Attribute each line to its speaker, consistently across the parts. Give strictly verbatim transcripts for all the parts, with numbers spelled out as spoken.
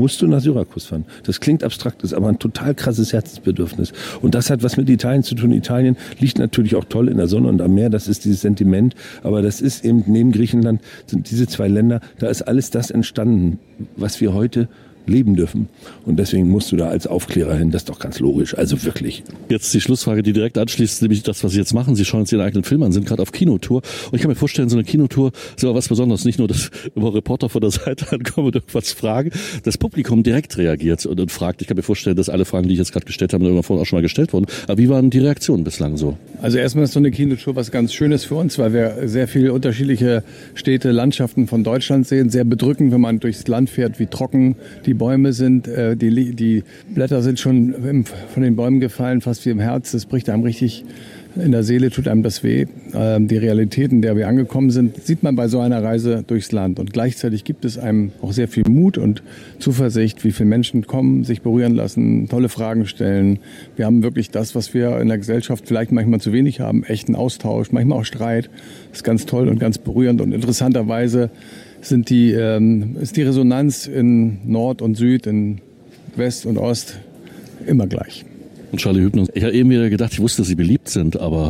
Speaker 1: musst du nach Syrakus fahren. Das klingt abstrakt, ist aber ein total krasses Herzensbedürfnis. Und das hat was mit Italien zu tun. Italien liegt natürlich auch toll in der Sonne und am Meer, das ist dieses Sentiment. Aber das ist eben neben Griechenland, sind diese zwei Länder, da ist alles das entstanden, was wir heute leben dürfen. Und deswegen musst du da als Aufklärer hin. Das ist doch ganz logisch. Also wirklich.
Speaker 2: Jetzt die Schlussfrage, die direkt anschließt, nämlich das, was Sie jetzt machen. Sie schauen jetzt Ihren eigenen Film an, sind gerade auf Kinotour. Und ich kann mir vorstellen, so eine Kinotour ist aber was Besonderes. Nicht nur, dass immer Reporter von der Seite ankommen und irgendwas fragen. Das Publikum direkt reagiert und, und fragt. Ich kann mir vorstellen, dass alle Fragen, die ich jetzt gerade gestellt habe, irgendwann vorhin auch schon mal gestellt wurden. Aber wie waren die Reaktionen bislang so?
Speaker 3: Also erstmal ist so eine Kinotour was ganz Schönes für uns, weil wir sehr viele unterschiedliche Städte, Landschaften von Deutschland sehen. Sehr bedrückend, wenn man durchs Land fährt, wie trocken die Bäume sind. Die, die Blätter sind schon von den Bäumen gefallen, fast wie im Herz. Das bricht einem richtig in der Seele, tut einem das weh. Die Realität, in der wir angekommen sind, sieht man bei so einer Reise durchs Land. Und gleichzeitig gibt es einem auch sehr viel Mut und Zuversicht, wie viele Menschen kommen, sich berühren lassen, tolle Fragen stellen. Wir haben wirklich das, was wir in der Gesellschaft vielleicht manchmal zu wenig haben, echten Austausch, manchmal auch Streit. Das ist ganz toll und ganz berührend. Und interessanterweise sind die, ähm, ist die Resonanz in Nord und Süd, in West und Ost immer gleich.
Speaker 2: Und Charlie Hübner, ich habe eben wieder gedacht, ich wusste, dass Sie beliebt sind, aber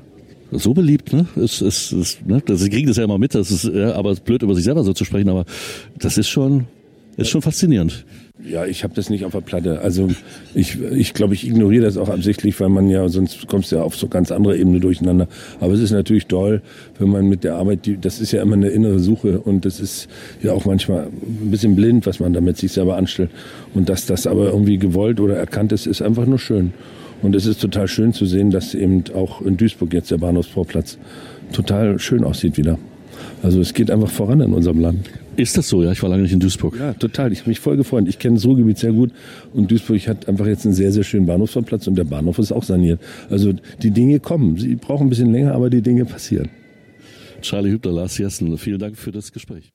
Speaker 2: so beliebt, ne? Es, es, es, ne? Sie kriegen das ja immer mit, das ist, ja, aber es ist blöd, über sich selber so zu sprechen, aber das ist schon, ist schon faszinierend.
Speaker 1: Ja, ich habe das nicht auf der Platte. Also ich, ich glaube, ich ignoriere das auch absichtlich, weil man ja, sonst kommst du ja auf so ganz andere Ebene durcheinander. Aber es ist natürlich toll, wenn man mit der Arbeit, die, das ist ja immer eine innere Suche und das ist ja auch manchmal ein bisschen blind, was man damit sich selber anstellt. Und dass das aber irgendwie gewollt oder erkannt ist, ist einfach nur schön. Und es ist total schön zu sehen, dass eben auch in Duisburg jetzt der Bahnhofsvorplatz total schön aussieht wieder. Also es geht einfach voran in unserem Land.
Speaker 2: Ist das so? Ja, ich war lange nicht in Duisburg.
Speaker 1: Ja, total. Ich habe mich voll gefreut. Ich kenne das Ruhrgebiet sehr gut und Duisburg hat einfach jetzt einen sehr, sehr schönen Bahnhofsvorplatz und der Bahnhof ist auch saniert. Also die Dinge kommen. Sie brauchen ein bisschen länger, aber die Dinge passieren.
Speaker 2: Charlie Hübner, Lars Jessen, vielen Dank für das Gespräch.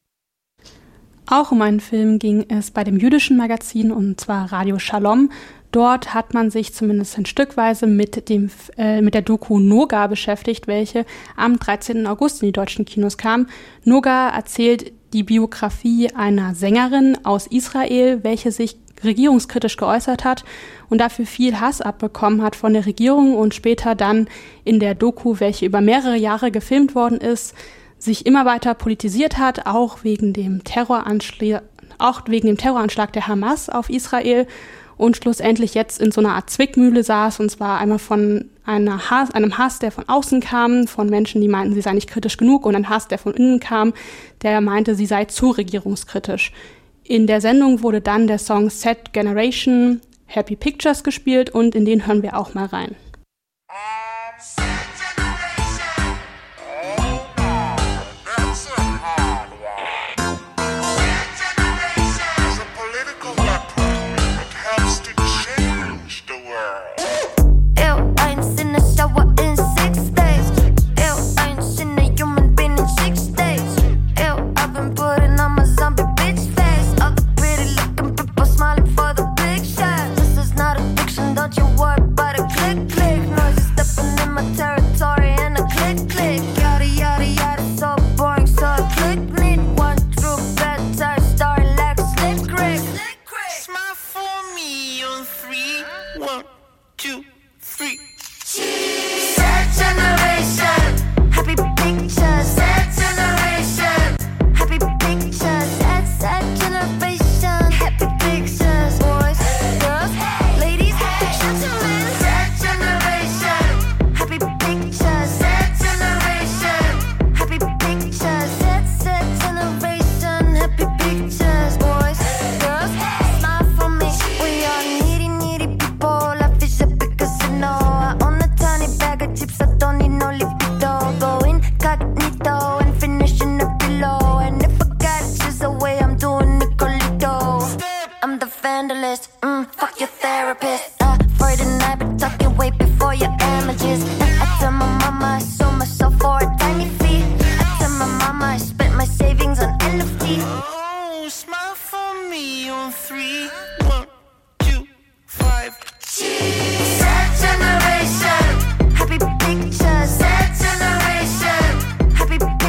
Speaker 4: Auch um einen Film ging es bei dem jüdischen Magazin, und zwar Radio Shalom. Dort hat man sich zumindest ein Stückweise mit, dem, äh, mit der Doku Noga beschäftigt, welche am dreizehnten August in die deutschen Kinos kam. Noga erzählt die Biografie einer Sängerin aus Israel, welche sich regierungskritisch geäußert hat und dafür viel Hass abbekommen hat von der Regierung und später dann in der Doku, welche über mehrere Jahre gefilmt worden ist, sich immer weiter politisiert hat, auch wegen dem Terroranschlag, auch wegen dem Terroranschlag der Hamas auf Israel und schlussendlich jetzt in so einer Art Zwickmühle saß, und zwar einmal von einer Hass, einem Hass, der von außen kam, von Menschen, die meinten, sie sei nicht kritisch genug, und ein Hass, der von innen kam, der meinte, sie sei zu regierungskritisch. In der Sendung wurde dann der Song Set Generation Happy Pictures gespielt und in den hören wir auch mal rein.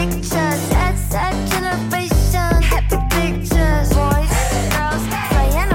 Speaker 5: Set generation, happy pictures, boys, girls, Diana.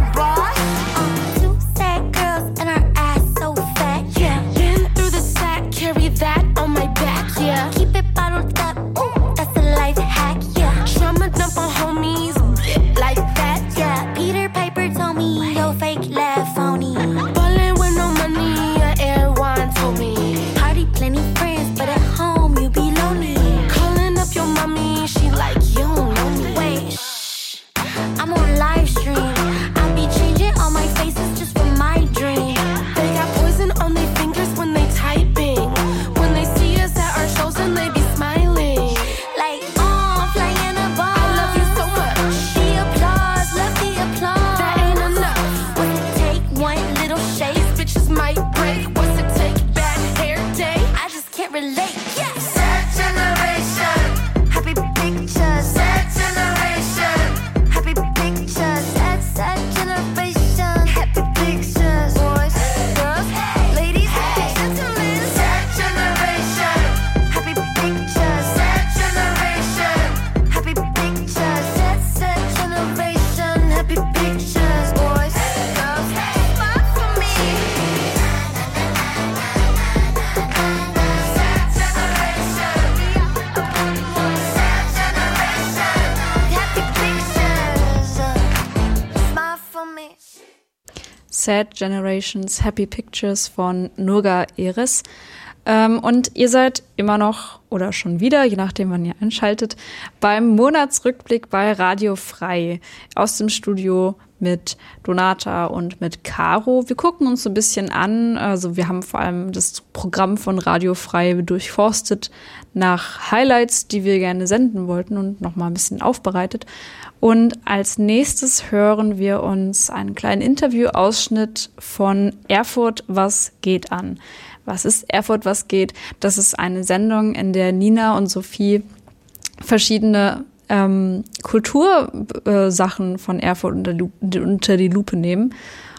Speaker 5: Sad Generations Happy Pictures von Nurga Eres. Ähm, und ihr seid immer noch oder schon wieder, je nachdem wann ihr einschaltet, beim Monatsrückblick bei Radio Frei aus dem Studio mit Donata und mit Caro. Wir gucken uns so ein bisschen an, also wir haben vor allem das Programm von Radio Frei durchforstet nach Highlights, die wir gerne senden wollten und nochmal ein bisschen aufbereitet. Und als nächstes hören wir uns einen kleinen Interviewausschnitt von Erfurt, was geht an. Was ist Erfurt, was geht? Das ist eine Sendung, in der Nina und Sophie verschiedene ähm, Kultursachen äh, von Erfurt unter, unter die Lupe nehmen.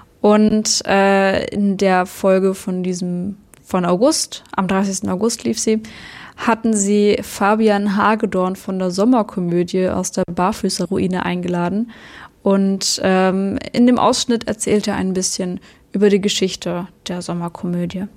Speaker 5: Und äh, in der Folge von diesem von August, am dreißigsten August lief sie, hatten sie Fabian Hagedorn von der Sommerkomödie aus der Barfüßerruine eingeladen. Und ähm, in dem Ausschnitt erzählt er ein bisschen über die Geschichte der Sommerkomödie.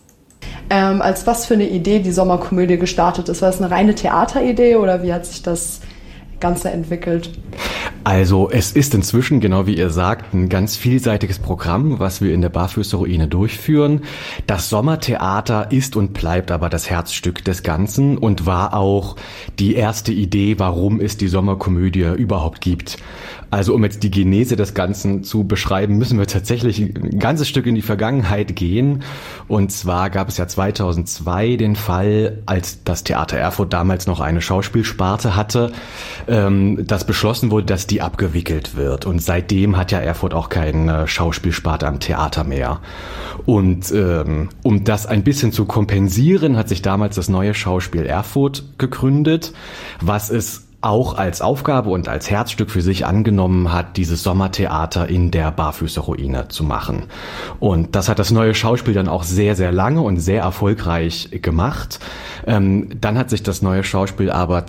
Speaker 6: Ähm, als was für eine Idee die Sommerkomödie gestartet ist. War das eine reine Theateridee oder wie hat sich das Ganze entwickelt?
Speaker 7: Also es ist inzwischen, genau wie ihr sagt, ein ganz vielseitiges Programm, was wir in der Barfüßerruine durchführen. Das Sommertheater ist und bleibt aber das Herzstück des Ganzen und war auch die erste Idee, warum es die Sommerkomödie überhaupt gibt. Also um jetzt die Genese des Ganzen zu beschreiben, müssen wir tatsächlich ein ganzes Stück in die Vergangenheit gehen. Und zwar gab es ja zweitausendzwei den Fall, als das Theater Erfurt damals noch eine Schauspielsparte hatte, ähm, dass beschlossen wurde, dass die abgewickelt wird. Und seitdem hat ja Erfurt auch keine Schauspielsparte am Theater mehr. Und ähm, um das ein bisschen zu kompensieren, hat sich damals das neue Schauspiel Erfurt gegründet, was es auch als Aufgabe und als Herzstück für sich angenommen hat, dieses Sommertheater in der Barfüßerruine zu machen. Und das hat das neue Schauspiel dann auch sehr, sehr lange und sehr erfolgreich gemacht. Ähm, dann hat sich das neue Schauspiel aber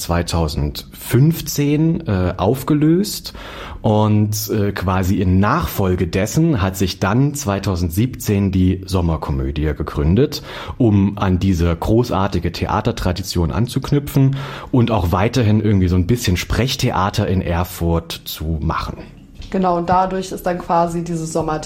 Speaker 7: zweitausendfünfzehn äh, aufgelöst und äh, quasi in Nachfolge dessen hat sich dann zweitausendsiebzehn die Sommerkomödie gegründet, um an diese großartige Theatertradition anzuknüpfen und auch weiterhin irgendwie so ein bisschen Sprechtheater in Erfurt zu machen.
Speaker 6: Genau, und dadurch ist dann quasi diese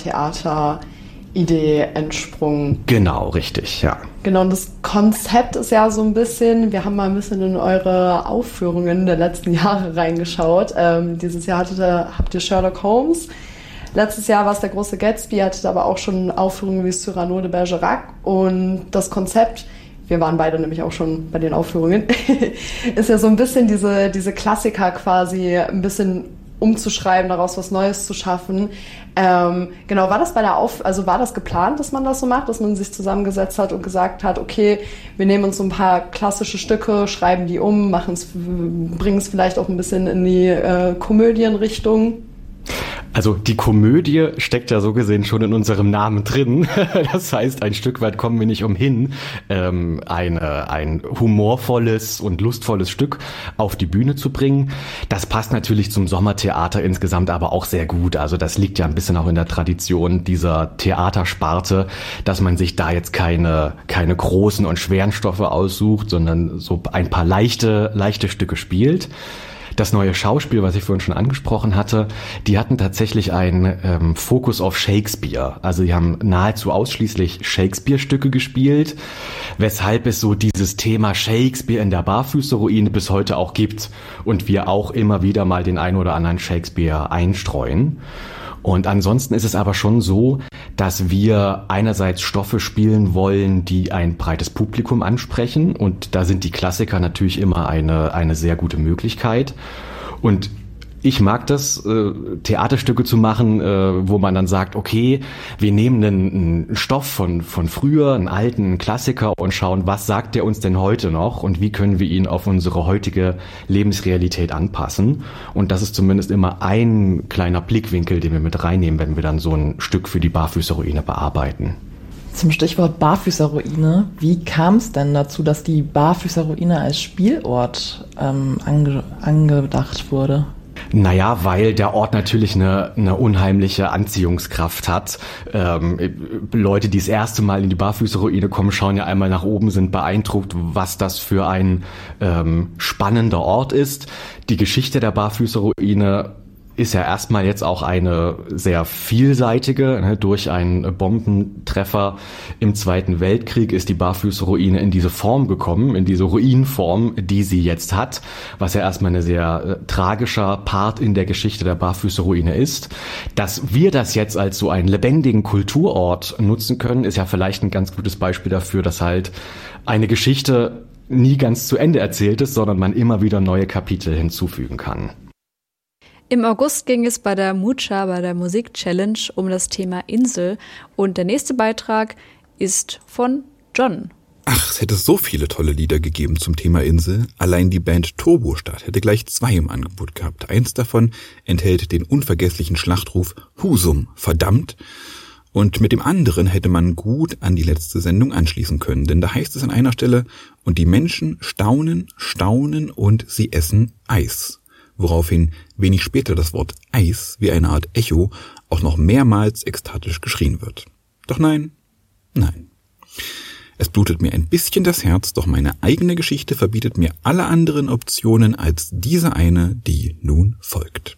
Speaker 6: Sommertheater-Idee entsprungen.
Speaker 7: Genau, richtig, ja.
Speaker 6: Genau, und das Konzept ist ja so ein bisschen, wir haben mal ein bisschen in eure Aufführungen der letzten Jahre reingeschaut. Ähm, dieses Jahr hattet ihr, habt ihr Sherlock Holmes. Letztes Jahr war es der große Gatsby, hattet aber auch schon Aufführungen wie Cyrano de Bergerac. Und das Konzept, wir waren beide nämlich auch schon bei den Aufführungen, ist ja so ein bisschen diese, diese Klassiker quasi ein bisschen umzuschreiben, daraus was Neues zu schaffen. Ähm, genau, war das bei der Auf, also war das geplant, dass man das so macht, dass man sich zusammengesetzt hat und gesagt hat, okay, wir nehmen uns so ein paar klassische Stücke, schreiben die um, machen's, bringen es vielleicht auch ein bisschen in die äh, Komödienrichtung?
Speaker 7: Also die Komödie steckt ja so gesehen schon in unserem Namen drin. Das heißt, ein Stück weit kommen wir nicht umhin, ähm, eine, ein humorvolles und lustvolles Stück auf die Bühne zu bringen. Das passt natürlich zum Sommertheater insgesamt aber auch sehr gut. Also das liegt ja ein bisschen auch in der Tradition dieser Theatersparte, dass man sich da jetzt keine, keine großen und schweren Stoffe aussucht, sondern so ein paar leichte, leichte Stücke spielt. Das neue Schauspiel, was ich vorhin schon angesprochen hatte, die hatten tatsächlich einen ähm, Fokus auf Shakespeare. Also die haben nahezu ausschließlich Shakespeare-Stücke gespielt, weshalb es so dieses Thema Shakespeare in der Barfüßerruine bis heute auch gibt und wir auch immer wieder mal den ein oder anderen Shakespeare einstreuen. Und ansonsten ist es aber schon so, dass wir einerseits Stoffe spielen wollen, die ein breites Publikum ansprechen. Und da sind die Klassiker natürlich immer eine, eine sehr gute Möglichkeit. Und ich mag das, äh, Theaterstücke zu machen, äh, wo man dann sagt, okay, wir nehmen einen, einen Stoff von, von früher, einen alten Klassiker und schauen, was sagt der uns denn heute noch und wie können wir ihn auf unsere heutige Lebensrealität anpassen. Und das ist zumindest immer ein kleiner Blickwinkel, den wir mit reinnehmen, wenn wir dann so ein Stück für die Barfüßerruine bearbeiten.
Speaker 8: Zum Stichwort Barfüßerruine, wie kam es denn dazu, dass die Barfüßerruine als Spielort ähm, ange- angedacht wurde?
Speaker 7: Naja, weil der Ort natürlich eine, eine unheimliche Anziehungskraft hat. Ähm, Leute, die das erste Mal in die Barfüßerruine kommen, schauen ja einmal nach oben, sind beeindruckt, was das für ein ähm, spannender Ort ist. Die Geschichte der Barfüßerruine ist ja erstmal jetzt auch eine sehr vielseitige. Ne, durch einen Bombentreffer im Zweiten Weltkrieg ist die Barfüßerruine in diese Form gekommen, in diese Ruinenform, die sie jetzt hat, was ja erstmal eine sehr äh, tragischer Part in der Geschichte der Barfüßerruine ist. Dass wir das jetzt als so einen lebendigen Kulturort nutzen können, ist ja vielleicht ein ganz gutes Beispiel dafür, dass halt eine Geschichte nie ganz zu Ende erzählt ist, sondern man immer wieder neue Kapitel hinzufügen kann.
Speaker 5: Im August ging es bei der Mucha, bei der Musik-Challenge, um das Thema Insel. Und der nächste Beitrag ist von John.
Speaker 9: Ach, es hätte so viele tolle Lieder gegeben zum Thema Insel. Allein die Band Turbostart hätte gleich zwei im Angebot gehabt. Eins davon enthält den unvergesslichen Schlachtruf Husum, verdammt. Und mit dem anderen hätte man gut an die letzte Sendung anschließen können. Denn da heißt es an einer Stelle, und die Menschen staunen, staunen und sie essen Eis. Woraufhin wenig später das Wort Eis wie eine Art Echo auch noch mehrmals ekstatisch geschrien wird. Doch nein, nein. Es blutet mir ein bisschen das Herz, doch meine eigene Geschichte verbietet mir alle anderen Optionen als diese eine, die nun folgt.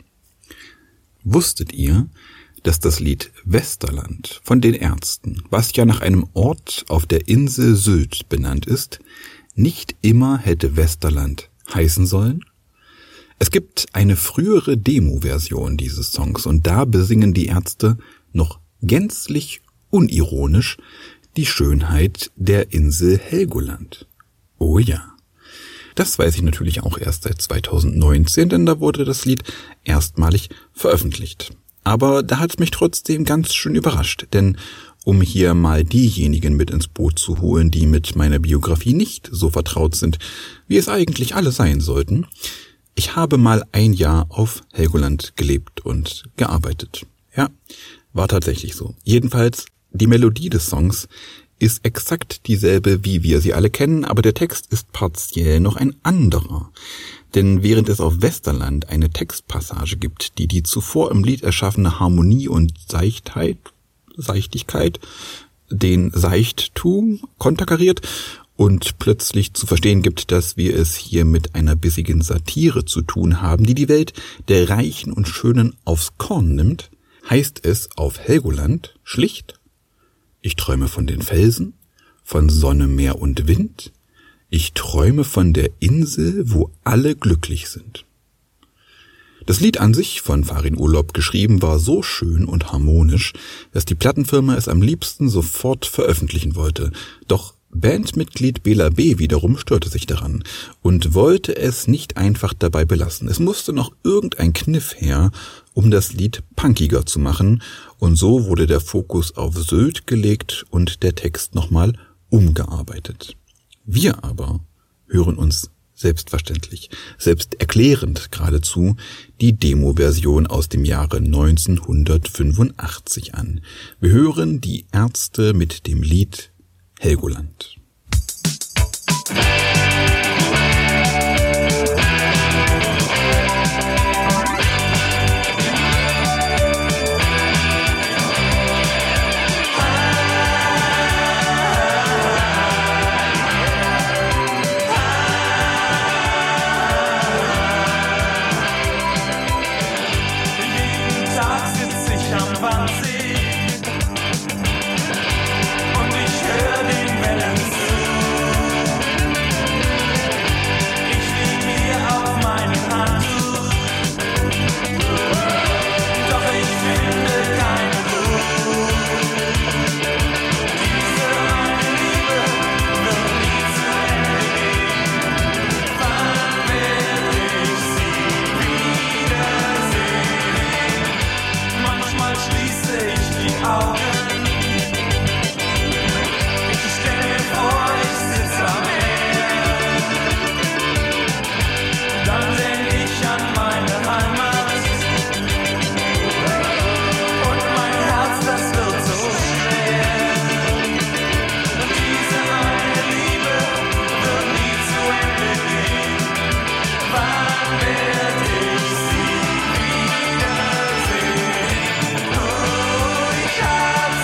Speaker 9: Wusstet ihr, dass das Lied Westerland von den Ärzten, was ja nach einem Ort auf der Insel Sylt benannt ist, nicht immer hätte Westerland heißen sollen? Es gibt eine frühere Demo-Version dieses Songs und da besingen die Ärzte noch gänzlich unironisch die Schönheit der Insel Helgoland. Oh ja. Das weiß ich natürlich auch erst seit zweitausendneunzehn, denn da wurde das Lied erstmalig veröffentlicht. Aber da hat es mich trotzdem ganz schön überrascht, denn um hier mal diejenigen mit ins Boot zu holen, die mit meiner Biografie nicht so vertraut sind, wie es eigentlich alle sein sollten, ich habe mal ein Jahr auf Helgoland gelebt und gearbeitet. Ja, war tatsächlich so. Jedenfalls, die Melodie des Songs ist exakt dieselbe, wie wir sie alle kennen, aber der Text ist partiell noch ein anderer. Denn während es auf Westerland eine Textpassage gibt, die die zuvor im Lied erschaffene Harmonie und Seichtheit, Seichtigkeit, den Seichttum konterkariert und plötzlich zu verstehen gibt, dass wir es hier mit einer bissigen Satire zu tun haben, die die Welt der Reichen und Schönen aufs Korn nimmt, heißt es auf Helgoland schlicht: Ich träume von den Felsen, von Sonne, Meer und Wind. Ich träume von der Insel, wo alle glücklich sind. Das Lied an sich, von Farin Urlaub geschrieben, war so schön und harmonisch, dass die Plattenfirma es am liebsten sofort veröffentlichen wollte. Doch Bandmitglied Bela B. wiederum störte sich daran und wollte es nicht einfach dabei belassen. Es musste noch irgendein Kniff her, um das Lied punkiger zu machen, und so wurde der Fokus auf Sylt gelegt und der Text nochmal umgearbeitet. Wir aber hören uns selbstverständlich, selbsterklärend geradezu, die Demo-Version aus dem Jahre neunzehnhundertfünfundachtzig an. Wir hören die Ärzte mit dem Lied Helgoland.
Speaker 10: Ich habe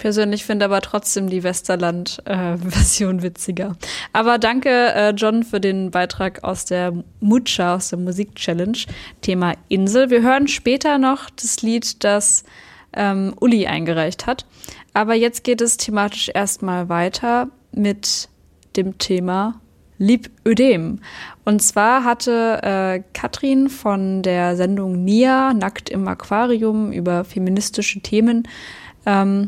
Speaker 5: persönlich finde aber trotzdem die Westerland-Version äh, witziger. Aber danke, äh, John, für den Beitrag aus der Mucha, aus der Musik-Challenge, Thema Insel. Wir hören später noch das Lied, das ähm, Uli eingereicht hat. Aber jetzt geht es thematisch erstmal weiter mit dem Thema Lipödem. Und zwar hatte äh, Katrin von der Sendung Nia, Nackt im Aquarium, über feministische Themen, ähm,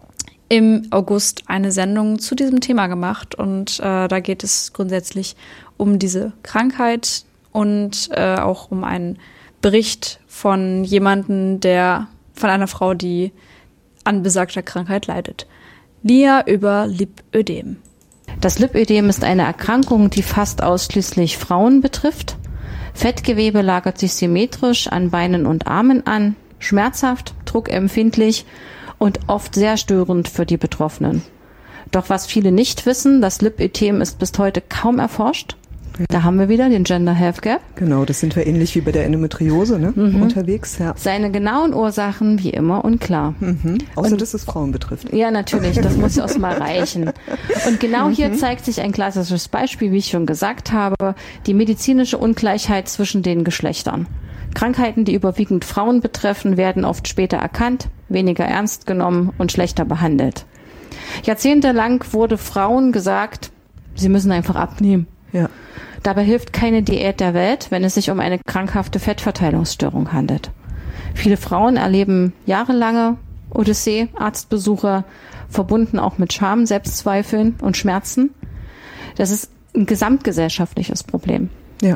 Speaker 5: im August eine Sendung zu diesem Thema gemacht. Und äh, da geht es grundsätzlich um diese Krankheit und äh, auch um einen Bericht von jemandem, der, von einer Frau, die an besagter Krankheit leidet. Nia über Lipödem.
Speaker 10: Das Lipödem ist eine Erkrankung, die fast ausschließlich Frauen betrifft. Fettgewebe lagert sich symmetrisch an Beinen und Armen an, schmerzhaft, druckempfindlich und oft sehr störend für die Betroffenen. Doch was viele nicht wissen, das Lipödem ist bis heute kaum erforscht. Da haben wir wieder den Gender Health Gap.
Speaker 11: Genau, das sind wir ähnlich wie bei der Endometriose, ne? Mhm. Unterwegs. Ja.
Speaker 10: Seine genauen Ursachen wie immer unklar.
Speaker 11: Mhm. Außer, und, dass es Frauen betrifft.
Speaker 10: Ja, natürlich, das muss ja auch mal reichen. Und genau mhm. hier zeigt sich ein klassisches Beispiel, wie ich schon gesagt habe, die medizinische Ungleichheit zwischen den Geschlechtern. Krankheiten, die überwiegend Frauen betreffen, werden oft später erkannt, weniger ernst genommen und schlechter behandelt. Jahrzehntelang wurde Frauen gesagt, sie müssen einfach abnehmen.
Speaker 11: Ja.
Speaker 10: Dabei hilft keine Diät der Welt, wenn es sich um eine krankhafte Fettverteilungsstörung handelt. Viele Frauen erleben jahrelange Odyssee, Arztbesuche, verbunden auch mit Scham, Selbstzweifeln und Schmerzen. Das ist ein gesamtgesellschaftliches Problem.
Speaker 11: Ja.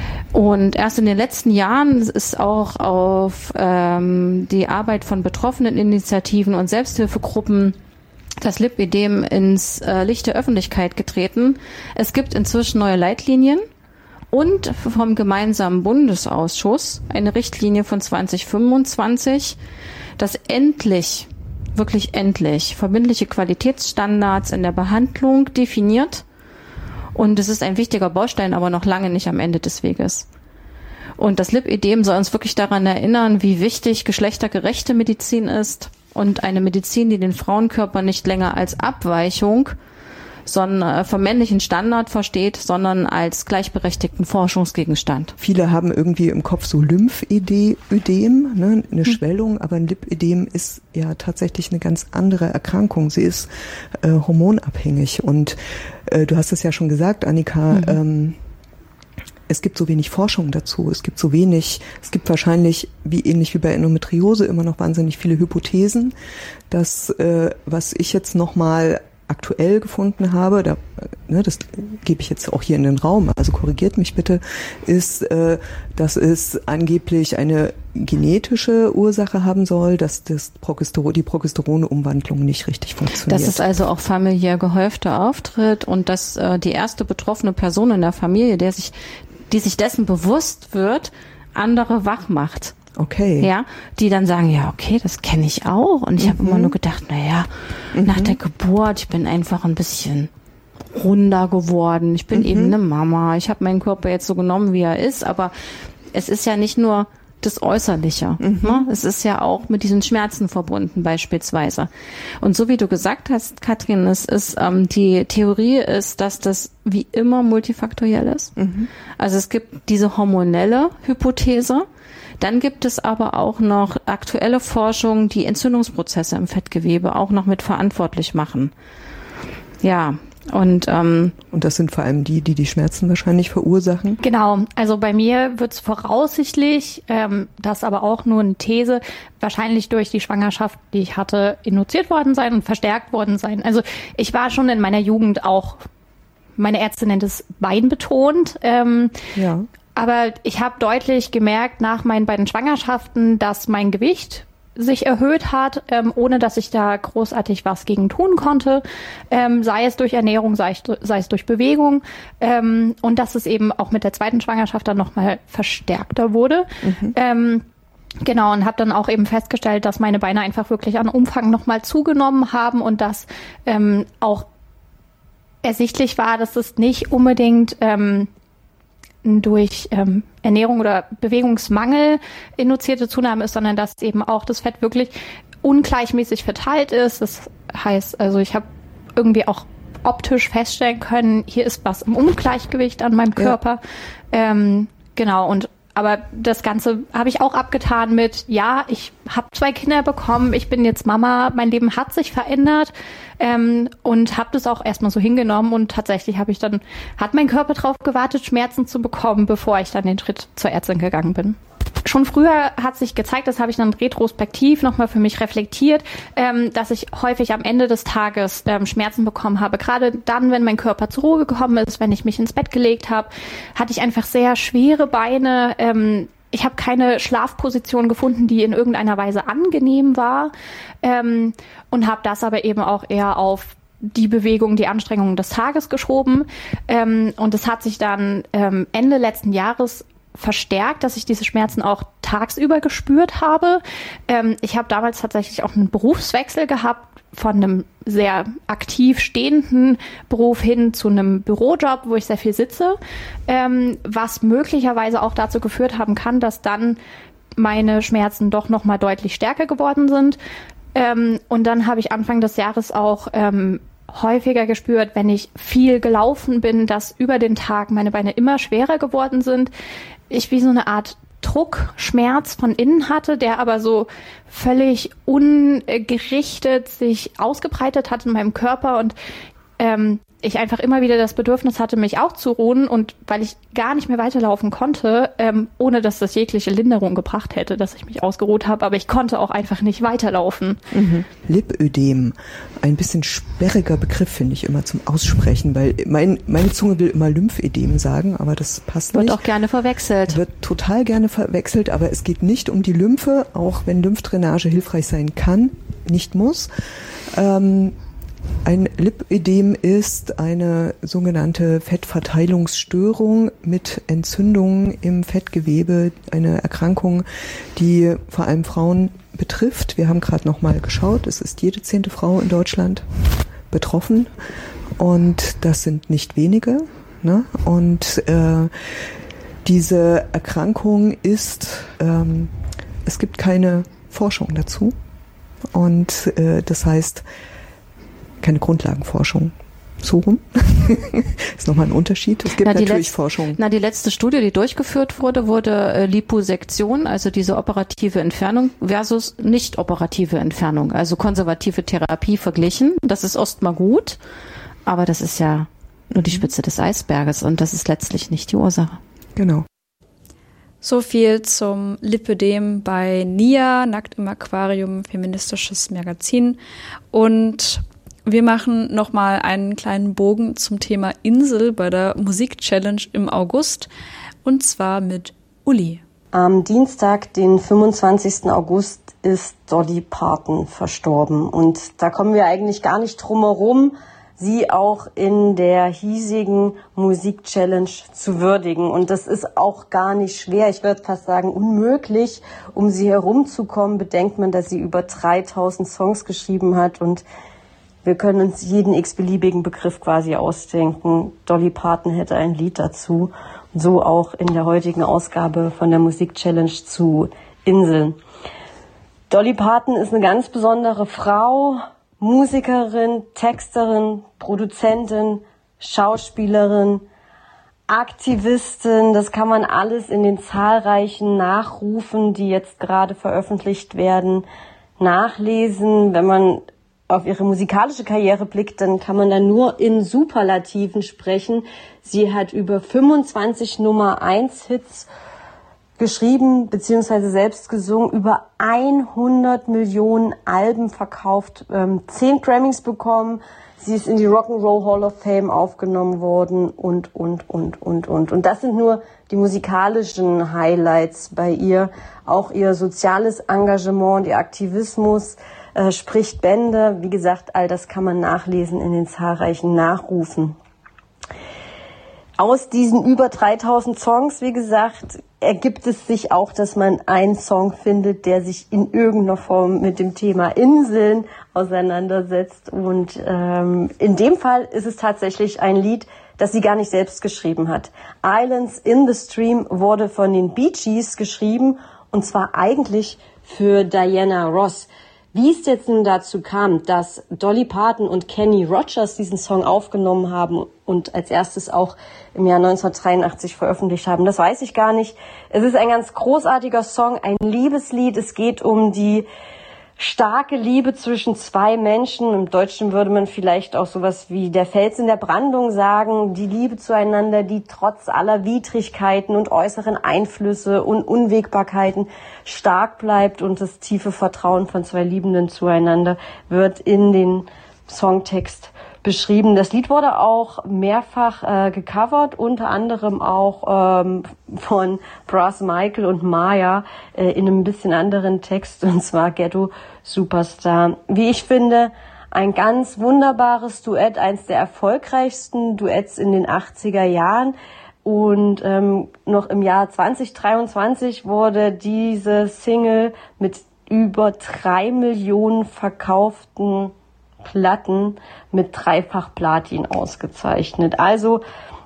Speaker 10: Und erst in den letzten Jahren ist auch auf ähm, die Arbeit von Betroffeneninitiativen und Selbsthilfegruppen das Lipödem ins äh, Licht der Öffentlichkeit getreten. Es gibt inzwischen neue Leitlinien und vom gemeinsamen Bundesausschuss eine Richtlinie von zwanzig fünfundzwanzig, das endlich, wirklich endlich, verbindliche Qualitätsstandards in der Behandlung definiert. Und es ist ein wichtiger Baustein, aber noch lange nicht am Ende des Weges. Und das Lipödem soll uns wirklich daran erinnern, wie wichtig geschlechtergerechte Medizin ist und eine Medizin, die den Frauenkörper nicht länger als Abweichung sondern vom männlichen Standard versteht, sondern als gleichberechtigten Forschungsgegenstand.
Speaker 11: Viele haben irgendwie im Kopf so Lymphödem, ne, eine hm. Schwellung, aber ein Lipödem ist ja tatsächlich eine ganz andere Erkrankung. Sie ist äh, hormonabhängig und äh, du hast es ja schon gesagt, Annika, mhm. ähm, es gibt so wenig Forschung dazu, es gibt so wenig, es gibt wahrscheinlich, wie ähnlich wie bei Endometriose, immer noch wahnsinnig viele Hypothesen. Das, äh, was ich jetzt nochmal aktuell gefunden habe, da, ne, das gebe ich jetzt auch hier in den Raum, also korrigiert mich bitte, ist, äh, dass es angeblich eine genetische Ursache haben soll, dass das Progesteron, die Progesteronumwandlung nicht richtig funktioniert.
Speaker 10: Das ist also auch familiär gehäufter Auftritt und dass äh, die erste betroffene Person in der Familie, der sich, die sich dessen bewusst wird, andere wach macht.
Speaker 11: Okay.
Speaker 10: Ja, die dann sagen, ja, okay, das kenne ich auch. Und ich mhm. habe immer nur gedacht, naja, mhm. nach der Geburt, ich bin einfach ein bisschen runder geworden. Ich bin mhm. eben eine Mama. Ich habe meinen Körper jetzt so genommen, wie er ist. Aber es ist ja nicht nur das Äußerliche. Mhm. Ne? Es ist ja auch mit diesen Schmerzen verbunden beispielsweise. Und so wie du gesagt hast, Katrin, es ist, ähm, die Theorie ist, dass das wie immer multifaktoriell ist. Mhm. Also es gibt diese hormonelle Hypothese. Dann gibt es aber auch noch aktuelle Forschung, die Entzündungsprozesse im Fettgewebe auch noch mit verantwortlich machen. Ja, und ähm,
Speaker 11: und das sind vor allem die, die die Schmerzen wahrscheinlich verursachen?
Speaker 4: Genau, also bei mir wird es voraussichtlich, ähm, das aber auch nur eine These, wahrscheinlich durch die Schwangerschaft, die ich hatte, induziert worden sein und verstärkt worden sein. Also ich war schon in meiner Jugend auch, meine Ärztin nennt es beinbetont. Ähm,
Speaker 11: ja.
Speaker 4: Aber ich habe deutlich gemerkt nach meinen beiden Schwangerschaften, dass mein Gewicht sich erhöht hat, ähm, ohne dass ich da großartig was gegen tun konnte, ähm, sei es durch Ernährung, sei es, sei es durch Bewegung, ähm, und dass es eben auch mit der zweiten Schwangerschaft dann nochmal verstärkter wurde. Mhm. Ähm, genau, und habe dann auch eben festgestellt, dass meine Beine einfach wirklich an Umfang nochmal zugenommen haben und dass ähm, auch ersichtlich war, dass es nicht unbedingt ähm, durch ähm, Ernährung oder Bewegungsmangel induzierte Zunahme ist, sondern dass eben auch das Fett wirklich ungleichmäßig verteilt ist. Das
Speaker 12: heißt, also ich habe irgendwie auch optisch feststellen können, hier ist was im Ungleichgewicht an meinem Körper. Ja. Ähm, genau, und aber das Ganze habe ich auch abgetan mit, ja, ich habe zwei Kinder bekommen, ich bin jetzt Mama, mein Leben hat sich verändert ähm, und habe das auch erstmal so hingenommen und tatsächlich habe ich dann, hat mein Körper drauf gewartet, Schmerzen zu bekommen, bevor ich dann den Schritt zur Ärztin gegangen bin. Schon früher hat sich gezeigt, das habe ich dann retrospektiv nochmal für mich reflektiert, ähm, dass ich häufig am Ende des Tages ähm, Schmerzen bekommen habe. Gerade dann, wenn mein Körper zur Ruhe gekommen ist, wenn ich mich ins Bett gelegt habe, hatte ich einfach sehr schwere Beine. Ähm, ich habe keine Schlafposition gefunden, die in irgendeiner Weise angenehm war ähm, und habe das aber eben auch eher auf die Bewegung, die Anstrengungen des Tages geschoben. Ähm, und es hat sich dann ähm, Ende letzten Jahres verstärkt, dass ich diese Schmerzen auch tagsüber gespürt habe. Ähm, ich habe damals tatsächlich auch einen Berufswechsel gehabt von einem sehr aktiv stehenden Beruf hin zu einem Bürojob, wo ich sehr viel sitze, ähm, was möglicherweise auch dazu geführt haben kann, dass dann meine Schmerzen doch noch mal deutlich stärker geworden sind. Ähm, und dann habe ich Anfang des Jahres auch ähm, häufiger gespürt, wenn ich viel gelaufen bin, dass über den Tag meine Beine immer schwerer geworden sind. Ich wie so eine Art Druckschmerz von innen hatte, der aber so völlig ungerichtet sich ausgebreitet hat in meinem Körper und ähm, ich einfach immer wieder das Bedürfnis hatte, mich auch zu ruhen und weil ich gar nicht mehr weiterlaufen konnte, ähm, ohne dass das jegliche Linderung gebracht hätte, dass ich mich ausgeruht habe, aber ich konnte auch einfach nicht weiterlaufen.
Speaker 11: Mhm. Lipödem, ein bisschen sperriger Begriff, finde ich immer zum Aussprechen, weil mein, meine Zunge will immer Lymphödem sagen, aber das passt
Speaker 10: Wird
Speaker 11: nicht.
Speaker 10: Wird auch gerne verwechselt.
Speaker 11: Wird total gerne verwechselt, aber es geht nicht um die Lymphe, auch wenn Lymphdrainage hilfreich sein kann, nicht muss. Ähm, Ein Lipödem ist eine sogenannte Fettverteilungsstörung mit Entzündungen im Fettgewebe, eine Erkrankung, die vor allem Frauen betrifft. Wir haben gerade noch mal geschaut, es ist jede zehnte Frau in Deutschland betroffen und das sind nicht wenige. Ne? Und äh, diese Erkrankung ist, ähm, es gibt keine Forschung dazu und äh, das heißt, keine Grundlagenforschung. So rum. Ist nochmal ein Unterschied. Es gibt
Speaker 10: na,
Speaker 11: natürlich
Speaker 10: Letz-
Speaker 11: Forschung.
Speaker 10: Na, die letzte Studie, die durchgeführt wurde, wurde äh, Liposektion, also diese operative Entfernung versus nicht operative Entfernung, also konservative Therapie verglichen. Das ist erstmal gut, aber das ist ja nur die Spitze des Eisberges und das ist letztlich nicht die Ursache.
Speaker 11: Genau.
Speaker 5: So viel zum Lipödem bei N I A, Nackt im Aquarium, feministisches Magazin. Und wir machen nochmal einen kleinen Bogen zum Thema Insel bei der Musik-Challenge im August. Und zwar mit Uli.
Speaker 13: Am Dienstag, den fünfundzwanzigsten August, ist Dolly Parton verstorben. Und da kommen wir eigentlich gar nicht drum herum, sie auch in der hiesigen Musik-Challenge zu würdigen. Und das ist auch gar nicht schwer, ich würde fast sagen unmöglich, um sie herumzukommen. Bedenkt man, dass sie über dreitausend Songs geschrieben hat und wir können uns jeden x-beliebigen Begriff quasi ausdenken. Dolly Parton hätte ein Lied dazu. Und so auch in der heutigen Ausgabe von der Musik-Challenge zu Inseln. Dolly Parton ist eine ganz besondere Frau, Musikerin, Texterin, Produzentin, Schauspielerin, Aktivistin. Das kann man alles in den zahlreichen Nachrufen, die jetzt gerade veröffentlicht werden, nachlesen. Wenn man auf ihre musikalische Karriere blickt, dann kann man da nur in Superlativen sprechen. Sie hat über fünfundzwanzig Nummer eins Hits geschrieben bzw. selbst gesungen, über hundert Millionen Alben verkauft, ähm, zehn Grammys bekommen. Sie ist in die Rock'n'Roll Hall of Fame aufgenommen worden und, und, und, und, und. Und das sind nur die musikalischen Highlights bei ihr. Auch ihr soziales Engagement, ihr Aktivismus äh, spricht Bände. Wie gesagt, all das kann man nachlesen in den zahlreichen Nachrufen. Aus diesen über dreitausend Songs, wie gesagt, ergibt es sich auch, dass man einen Song findet, der sich in irgendeiner Form mit dem Thema Inseln auseinandersetzt. Und ähm, in dem Fall ist es tatsächlich ein Lied, das sie gar nicht selbst geschrieben hat. Islands in the Stream wurde von den Bee Gees geschrieben, und zwar eigentlich für Diana Ross. Wie es jetzt nun dazu kam, dass Dolly Parton und Kenny Rogers diesen Song aufgenommen haben und als erstes auch im Jahr neunzehnhundertdreiundachtzig veröffentlicht haben, das weiß ich gar nicht. Es ist ein ganz großartiger Song, ein Liebeslied. Es geht um die starke Liebe zwischen zwei Menschen. Im Deutschen würde man vielleicht auch sowas wie der Fels in der Brandung sagen. Die Liebe zueinander, die trotz aller Widrigkeiten und äußeren Einflüsse und Unwägbarkeiten stark bleibt, und das tiefe Vertrauen von zwei Liebenden zueinander wird in den Songtext beschrieben. Das Lied wurde auch mehrfach äh, gecovert, unter anderem auch ähm, von Brass Michael und Maya äh, in einem bisschen anderen Text, und zwar Ghetto Superstar. Wie ich finde, ein ganz wunderbares Duett, eins der erfolgreichsten Duetts in den achtziger Jahren. Und ähm, noch im Jahr zwanzig dreiundzwanzig wurde diese Single mit über drei Millionen verkauften Platten mit dreifach Platin ausgezeichnet. Also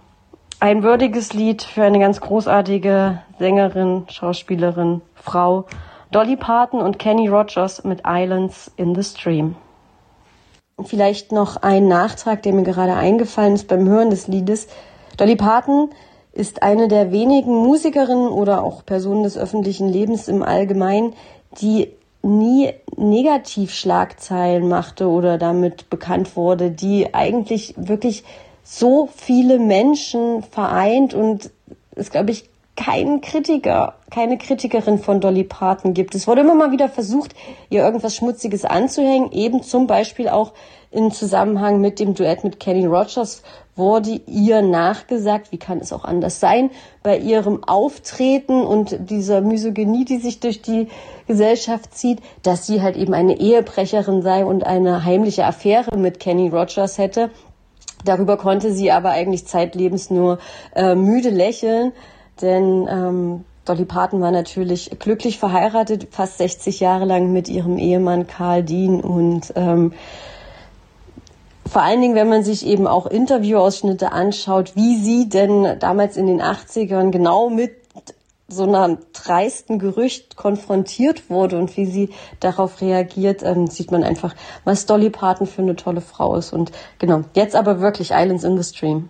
Speaker 13: ein würdiges Lied für eine ganz großartige Sängerin, Schauspielerin, Frau, Dolly Parton und Kenny Rogers mit Islands in the Stream. Vielleicht noch ein Nachtrag, der mir gerade eingefallen ist beim Hören des Liedes. Dolly Parton ist eine der wenigen Musikerinnen oder auch Personen des öffentlichen Lebens im Allgemeinen, die nie Negativschlagzeilen machte oder damit bekannt wurde, die eigentlich wirklich so viele Menschen vereint und es, glaube ich, keinen Kritiker, keine Kritikerin von Dolly Parton gibt. Es wurde immer mal wieder versucht, ihr irgendwas Schmutziges anzuhängen, eben zum Beispiel auch im Zusammenhang mit dem Duett mit Kenny Rogers wurde ihr nachgesagt, wie kann es auch anders sein, bei ihrem Auftreten und dieser Misogynie, die sich durch die Gesellschaft zieht, dass sie halt eben eine Ehebrecherin sei und eine heimliche Affäre mit Kenny Rogers hätte. Darüber konnte sie aber eigentlich zeitlebens nur äh, müde lächeln, denn ähm, Dolly Parton war natürlich glücklich verheiratet, fast sechzig Jahre lang mit ihrem Ehemann Carl Dean, und ähm, vor allen Dingen, wenn man sich eben auch Interviewausschnitte anschaut, wie sie denn damals in den achtzigern genau mit so einem dreisten Gerücht konfrontiert wurde und wie sie darauf reagiert, ähm, sieht man einfach, was Dolly Parton für eine tolle Frau ist. Und genau, jetzt aber wirklich Islands in the Stream.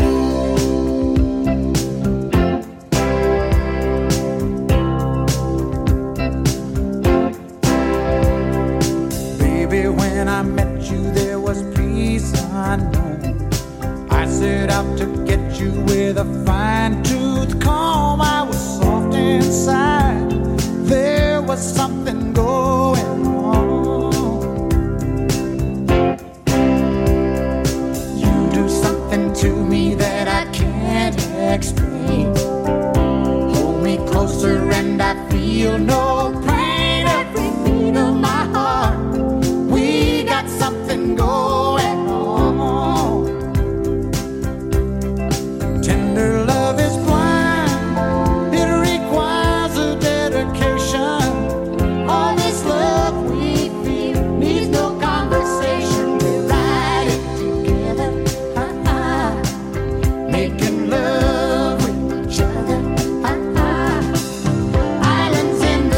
Speaker 14: Baby, when I met you, there was peace unknown. I set out to get you with a fine-tooth comb. I was soft inside. There was something going on. You do something to me that I can't explain. Hold me closer and I feel no pain. Every beat of my heart, we got something going on. Tender love is blind, it requires a dedication. All this love we feel needs no conversation. We ride it together, uh-uh. Making love with each other, uh-uh. Islands in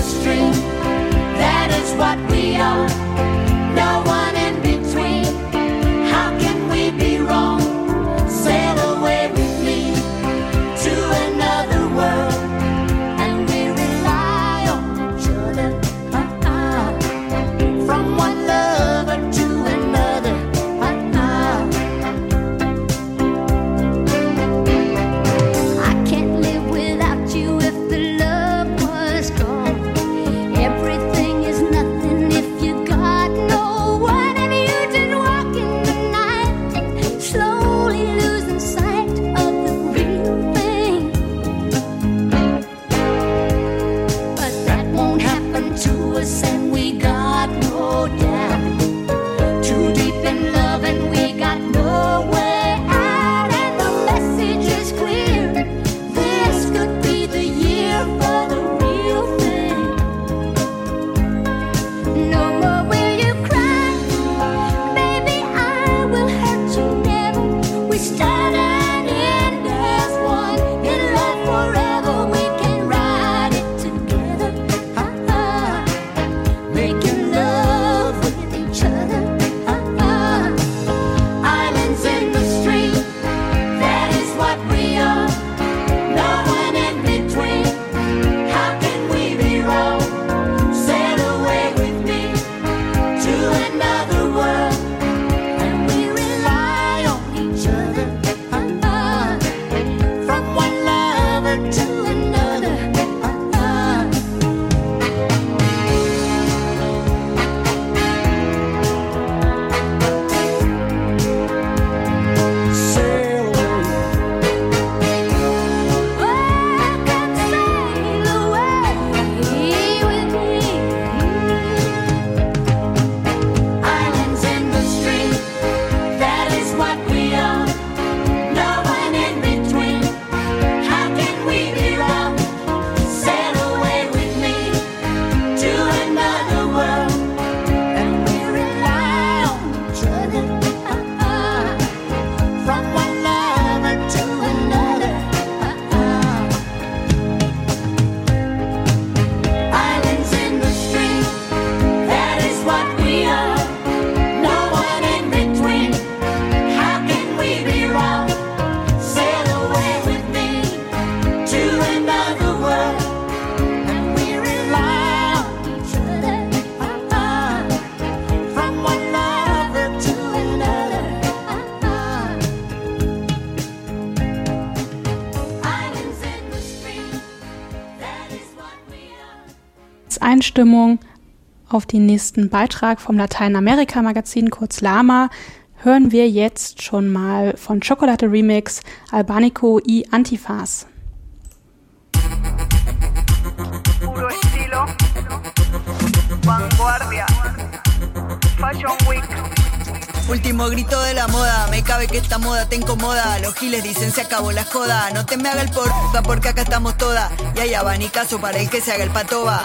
Speaker 4: als Einstimmung auf den nächsten Beitrag vom Lateinamerika-Magazin, kurz Lama, hören wir jetzt schon mal von Chocolate Remix Albanico y Antifaz.
Speaker 15: Puro estilo, vanguardia, Fashion Week.
Speaker 16: Último grito de la moda, me cabe que esta moda te incomoda. Los giles dicen se acabó la joda. No te me haga el porra porque acá estamos todas. Y hay abanicazo para el que se haga el patoba.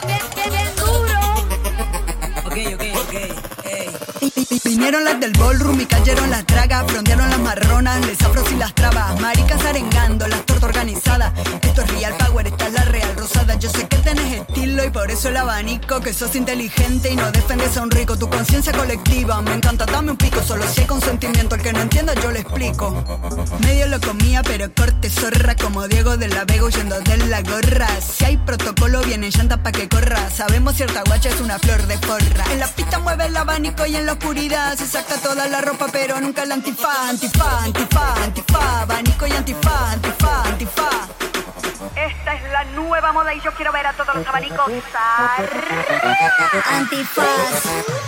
Speaker 16: Ok, ok, ok, ey. Vinieron las del ballroom y cayeron las dragas. Frontearon las marronas, les afros y las trabas. Maricas arengando, las tortas organizadas. Esto es real power, esta es la real rosada. Yo sé que tenés estilo y por eso el abanico. Que sos inteligente y no defendes a un rico. Tu conciencia colectiva, me encanta, dame un pico. Solo si hay consentimiento, el que no entienda yo le explico. Medio lo comía pero corte zorra. Como Diego de la Vega huyendo de la gorra. Si hay protocolo viene llanta pa' que corra. Sabemos cierta guacha es una flor de forra. En la pista mueve el abanico y en la oscuridad se saca toda la ropa pero nunca el antifaz. Antifaz, antifaz, antifaz. Abanico y antifaz, antifaz, antifaz.
Speaker 15: Esta es la nueva moda y yo quiero ver a todos los abanicos usar
Speaker 16: Antifaz.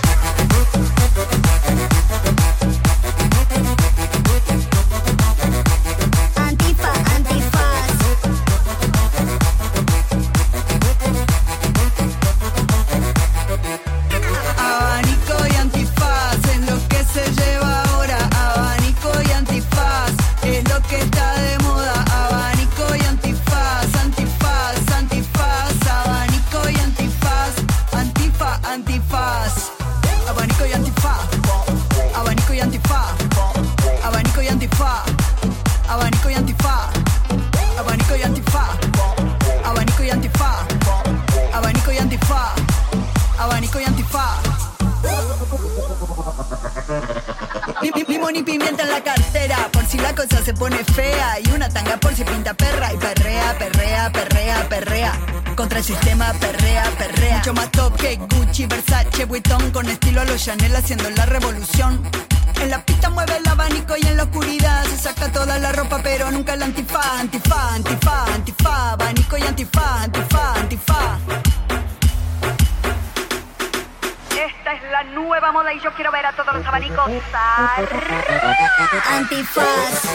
Speaker 16: Limón y pimienta en la cartera, por si la cosa se pone fea. Y una tanga por si pinta perra. Y perrea, perrea, perrea, perrea. Contra el sistema, perrea, perrea. Mucho más top que Gucci, Versace, Vuitton. Con estilo a los Chanel haciendo la revolución. En la pista mueve el abanico y en la oscuridad se saca toda la ropa pero nunca el antifaz. Antifaz, antifaz, antifaz. Abanico y antifaz, antifaz, antifaz.
Speaker 15: Esta es la nueva moda y yo quiero ver a todos los abanicos usar
Speaker 16: Antifaz.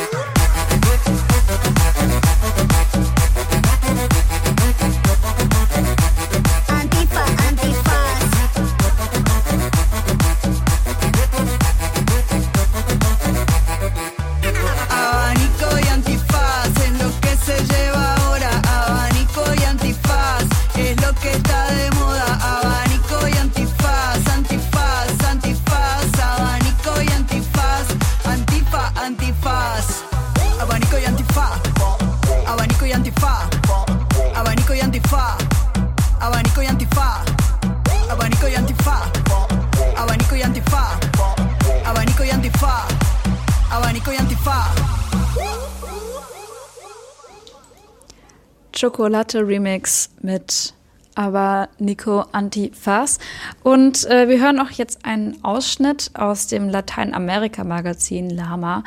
Speaker 5: Chocolate Remix mit Abanico Antifaz. Und äh, wir hören auch jetzt einen Ausschnitt aus dem Lateinamerika-Magazin Lama.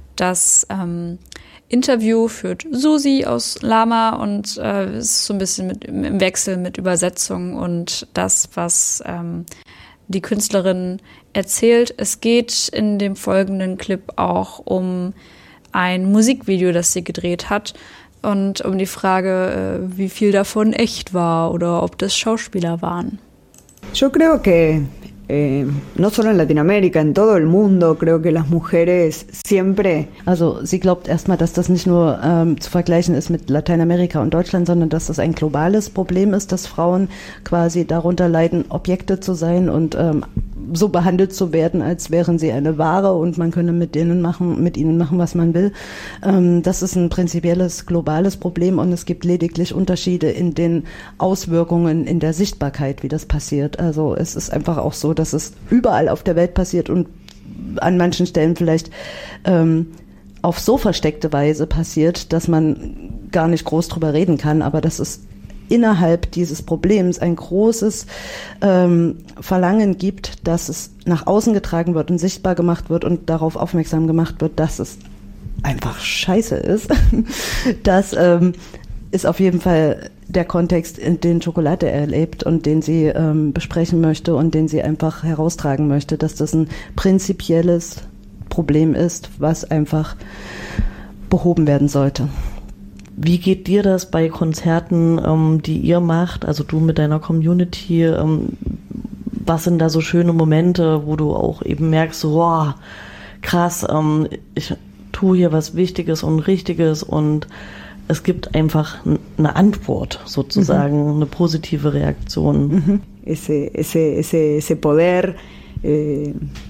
Speaker 5: Das ähm, Interview führt Susi aus Lama und äh, ist so ein bisschen mit, im Wechsel mit Übersetzung und das, was ähm, die Künstlerin erzählt. Es geht in dem folgenden Clip auch um ein Musikvideo, das sie gedreht hat. Und um die Frage, wie viel davon echt war oder ob das Schauspieler waren.
Speaker 17: Yo creo que eh, no solo en Latinoamérica, en todo el mundo, creo que las mujeres siempre...
Speaker 18: Also sie glaubt erstmal, dass das nicht nur ähm, zu vergleichen ist mit Lateinamerika und Deutschland, sondern dass das ein globales Problem ist, dass Frauen quasi darunter leiden, Objekte zu sein und ähm, so behandelt zu werden, als wären sie eine Ware und man könne mit denen machen, mit ihnen machen, was man will. Ähm, das ist ein prinzipielles globales Problem und es gibt lediglich Unterschiede in den Auswirkungen, in der Sichtbarkeit, wie das passiert. Also es ist einfach auch so, dass es überall auf der Welt passiert und an manchen Stellen vielleicht ähm, auf so versteckte Weise passiert, dass man gar nicht groß drüber reden kann, aber das ist innerhalb dieses Problems ein großes ähm, Verlangen gibt, dass es nach außen getragen wird und sichtbar gemacht wird und darauf aufmerksam gemacht wird, dass es einfach scheiße ist, dass ähm, ist auf jeden Fall der Kontext, in den Schokolade erlebt und den sie ähm, besprechen möchte und den sie einfach heraustragen möchte, dass das ein prinzipielles Problem ist, was einfach behoben werden sollte.
Speaker 19: Wie geht dir das bei Konzerten, ähm, die ihr macht, also du mit deiner Community? Ähm, was sind da so schöne Momente, wo du auch eben merkst, so, wow, krass, ähm, ich tue hier was Wichtiges und Richtiges und es gibt einfach eine Antwort sozusagen, mhm. eine positive Reaktion.
Speaker 17: Mhm. Ese, ese, ese, ese poder eh,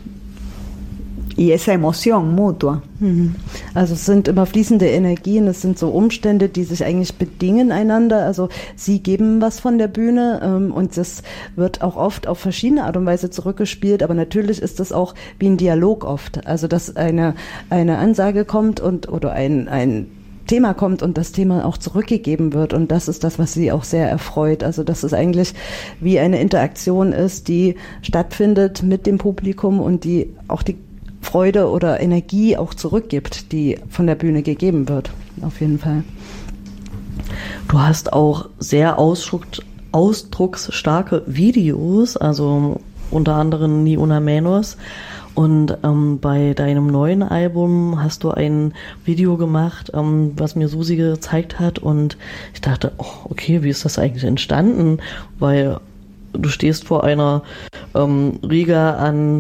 Speaker 17: y esa emoción mutua.
Speaker 18: Also es sind immer fließende Energien, es sind so Umstände, die sich eigentlich bedingen einander. Also sie geben was von der Bühne ähm, und das wird auch oft auf verschiedene Art und Weise zurückgespielt, aber natürlich ist das auch wie ein Dialog oft. Also dass eine, eine Ansage kommt und oder ein, ein Thema kommt und das Thema auch zurückgegeben wird und das ist das, was sie auch sehr erfreut. Also dass es eigentlich wie eine Interaktion ist, die stattfindet mit dem Publikum und die auch die Freude oder Energie auch zurückgibt, die von der Bühne gegeben wird, auf jeden Fall.
Speaker 19: Du hast auch sehr ausdruck, ausdrucksstarke Videos, also unter anderem Ni Una Menos. Und ähm, bei deinem neuen Album hast du ein Video gemacht, ähm, was mir Susi gezeigt hat. Und ich dachte, oh, okay, wie ist das eigentlich entstanden? Weil du stehst vor einer ähm, Riege an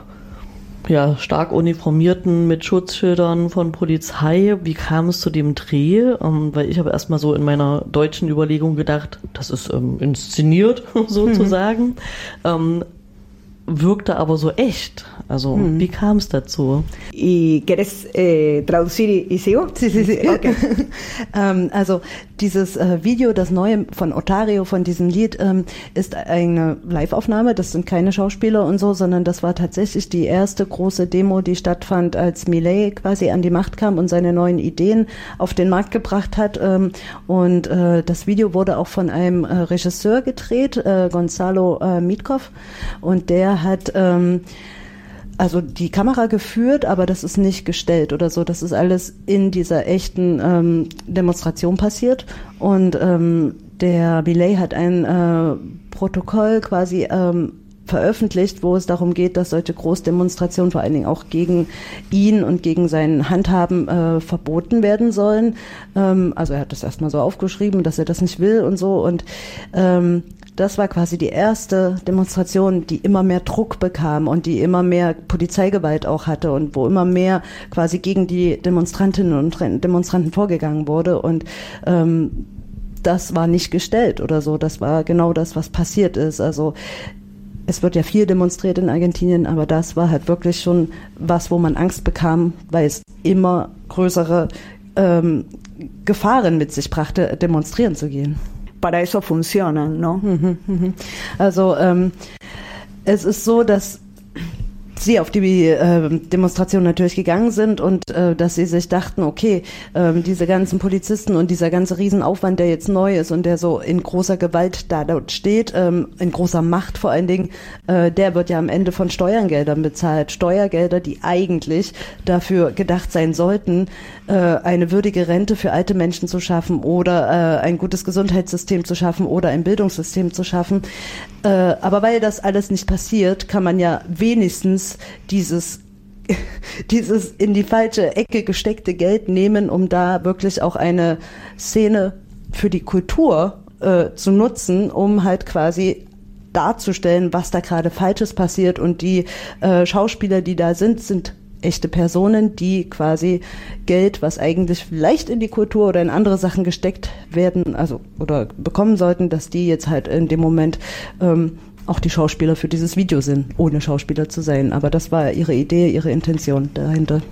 Speaker 19: ja, stark uniformierten mit Schutzschildern von Polizei. Wie kam es zu dem Dreh? Ähm, weil ich habe erstmal so in meiner deutschen Überlegung gedacht, das ist ähm, inszeniert sozusagen. Mhm. Ähm, wirkte aber so echt. Also, hm. wie kam es dazu?
Speaker 17: ¿Y quieres eh, traducir y sigo?
Speaker 18: Sí, sí, sí. Okay. ähm, also, dieses äh, Video, das neue von Otario, von diesem Lied, ähm, ist eine Live-Aufnahme. Das sind keine Schauspieler und so, sondern das war tatsächlich die erste große Demo, die stattfand, als Milei quasi an die Macht kam und seine neuen Ideen auf den Markt gebracht hat. Ähm, und äh, das Video wurde auch von einem äh, Regisseur gedreht, äh, Gonzalo äh, Mitkov. Und der hat ähm, also die Kamera geführt, aber das ist nicht gestellt oder so. Das ist alles in dieser echten ähm, Demonstration passiert. Und ähm, der Milei hat ein äh, Protokoll quasi ähm, veröffentlicht, wo es darum geht, dass solche Großdemonstrationen vor allen Dingen auch gegen ihn und gegen sein Handhaben äh, verboten werden sollen. Ähm, also er hat das erstmal so aufgeschrieben, dass er das nicht will und so. Und ähm, das war quasi die erste Demonstration, die immer mehr Druck bekam und die immer mehr Polizeigewalt auch hatte und wo immer mehr quasi gegen die Demonstrantinnen und Demonstranten vorgegangen wurde. Und ähm, das war nicht gestellt oder so. Das war genau das, was passiert ist. Also es wird ja viel demonstriert in Argentinien, aber das war halt wirklich schon was, wo man Angst bekam, weil es immer größere ähm, Gefahren mit sich brachte, demonstrieren zu gehen.
Speaker 17: Para eso funcionan, ¿no?
Speaker 18: Also ähm, es ist so, dass sie auf die äh, Demonstration natürlich gegangen sind und äh, dass sie sich dachten, okay, äh, diese ganzen Polizisten und dieser ganze Riesenaufwand, der jetzt neu ist und der so in großer Gewalt da dort steht, ähm, in großer Macht vor allen Dingen, äh, der wird ja am Ende von Steuergeldern bezahlt. Steuergelder, die eigentlich dafür gedacht sein sollten, äh, eine würdige Rente für alte Menschen zu schaffen oder äh, ein gutes Gesundheitssystem zu schaffen oder ein Bildungssystem zu schaffen. Äh, aber weil das alles nicht passiert, kann man ja wenigstens dieses dieses in die falsche Ecke gesteckte Geld nehmen, um da wirklich auch eine Szene für die Kultur äh, zu nutzen, um halt quasi darzustellen, was da gerade Falsches passiert. Und die äh, Schauspieler, die da sind, sind echte Personen, die quasi Geld, was eigentlich vielleicht in die Kultur oder in andere Sachen gesteckt werden, also oder bekommen sollten, dass die jetzt halt in dem Moment ähm, auch die Schauspieler für dieses Video sind, ohne Schauspieler zu sein. Aber das war ihre Idee, ihre Intention dahinter.